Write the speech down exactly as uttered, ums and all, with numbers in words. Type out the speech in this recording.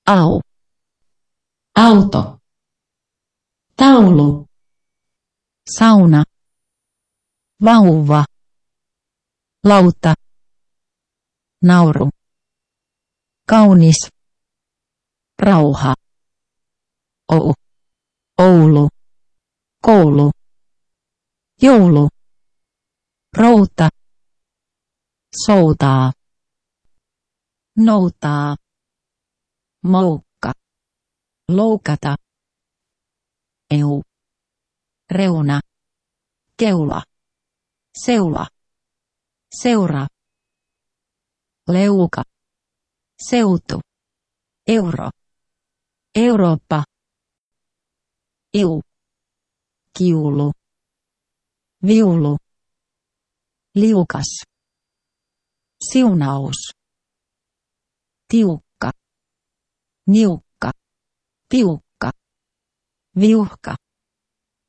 Au. Auto. Taulu. Sauna. Vauva. Lauta. Nauru. Kaunis. Rauha. Ou. Oulu. Koulu. Joulu. Routa. Soutaa. Noutaa. Moukka. Loukata. Eu. Reuna. Keula. Seula. Seura. Leuka. Seutu. Euro. Eurooppa. Iu. Kiulu. Viulu. Liukas. Siunaus. Tiukka. Niukka. Piukka. Viuhka.